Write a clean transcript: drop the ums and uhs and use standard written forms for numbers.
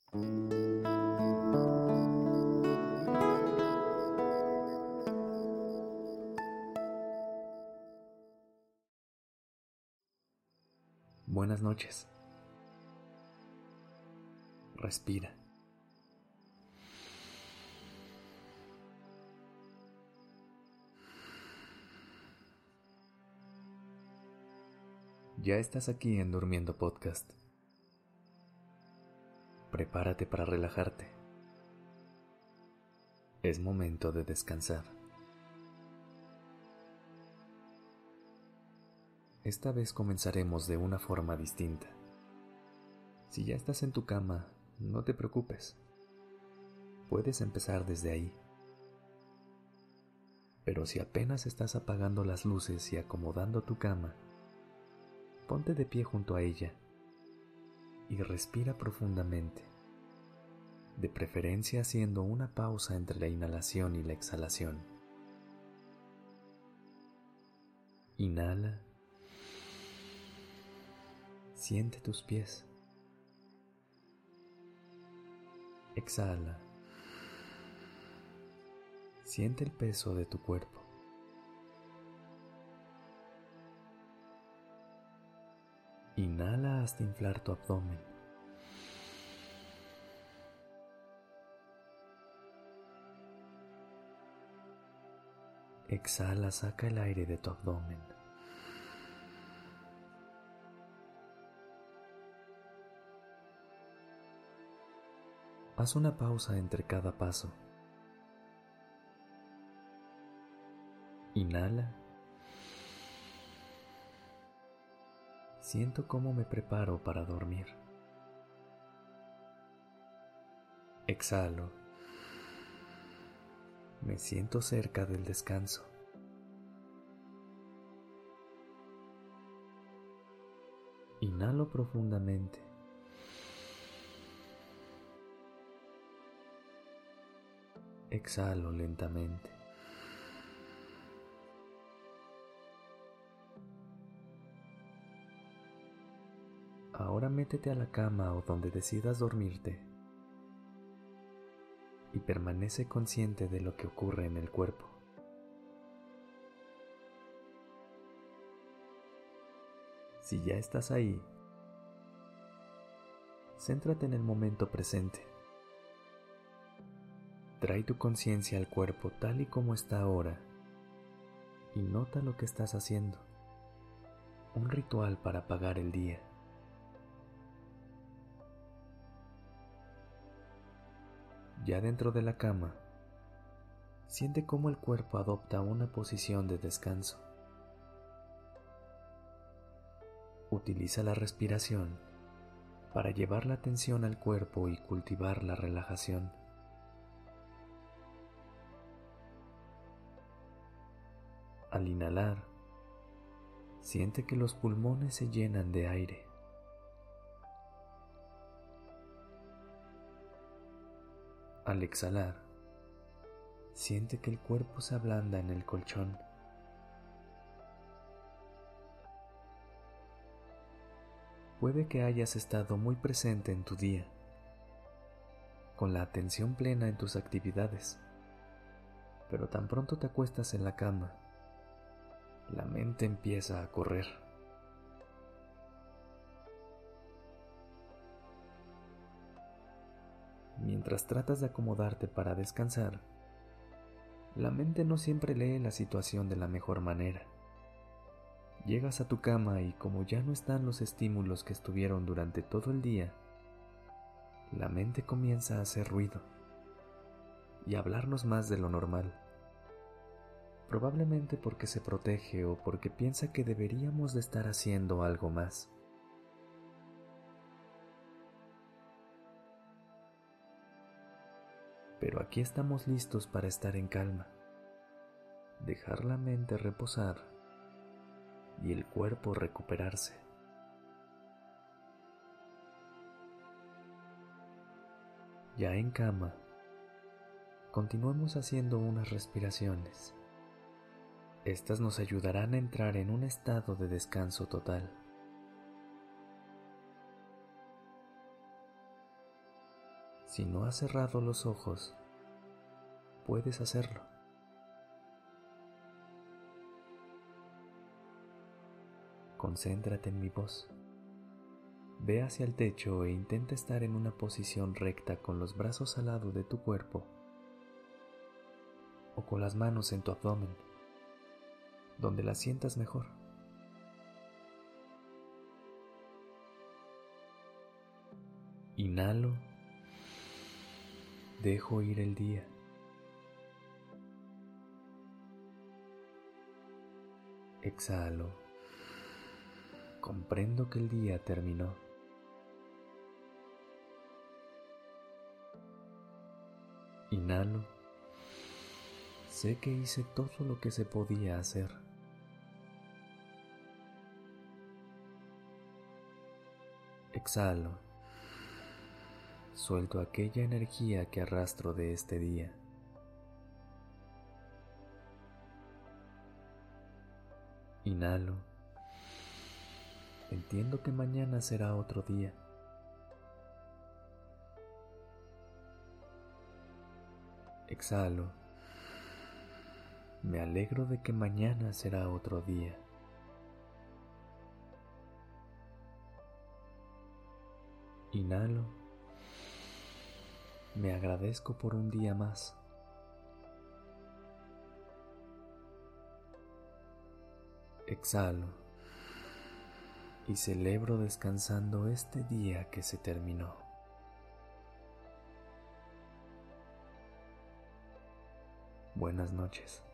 Buenas noches. Respira. Ya estás aquí en Durmiendo Podcast. Prepárate para relajarte. Es momento de descansar. Esta vez comenzaremos de una forma distinta. Si ya estás en tu cama, no te preocupes. Puedes empezar desde ahí. Pero si apenas estás apagando las luces y acomodando tu cama, ponte de pie junto a ella y respira profundamente, de preferencia haciendo una pausa entre la inhalación y la exhalación. Inhala. Siente tus pies. Exhala. Siente el peso de tu cuerpo. Inhala hasta inflar tu abdomen. Exhala, saca el aire de tu abdomen. Haz una pausa entre cada paso. Inhala. Siento cómo me preparo para dormir. Exhalo. Me siento cerca del descanso. Inhalo profundamente. Exhalo lentamente. Ahora métete a la cama o donde decidas dormirte y permanece consciente de lo que ocurre en el cuerpo. Si ya estás ahí, céntrate en el momento presente. Trae tu conciencia al cuerpo tal y como está ahora y nota lo que estás haciendo. Un ritual para apagar el día. Ya dentro de la cama, siente cómo el cuerpo adopta una posición de descanso. Utiliza la respiración para llevar la atención al cuerpo y cultivar la relajación. Al inhalar, siente que los pulmones se llenan de aire. Al exhalar, siente que el cuerpo se ablanda en el colchón. Puede que hayas estado muy presente en tu día, con la atención plena en tus actividades, pero tan pronto te acuestas en la cama, la mente empieza a correr. Mientras tratas de acomodarte para descansar, la mente no siempre lee la situación de la mejor manera. Llegas a tu cama y como ya no están los estímulos que estuvieron durante todo el día, la mente comienza a hacer ruido y a hablarnos más de lo normal. Probablemente porque se protege o porque piensa que deberíamos de estar haciendo algo más. Pero aquí estamos listos para estar en calma, dejar la mente reposar y el cuerpo recuperarse. Ya en cama, continuemos haciendo unas respiraciones. Estas nos ayudarán a entrar en un estado de descanso total. Si no has cerrado los ojos, puedes hacerlo. Concéntrate en mi voz. Ve hacia el techo e intenta estar en una posición recta con los brazos al lado de tu cuerpo o con las manos en tu abdomen, donde las sientas mejor. Inhalo, dejo ir el día. Exhalo, comprendo que el día terminó. Inhalo, sé que hice todo lo que se podía hacer. Exhalo, suelto aquella energía que arrastro de este día. Inhalo, entiendo que mañana será otro día. Exhalo, me alegro de que mañana será otro día. Inhalo, me agradezco por un día más. Exhalo y celebro descansando este día que se terminó. Buenas noches.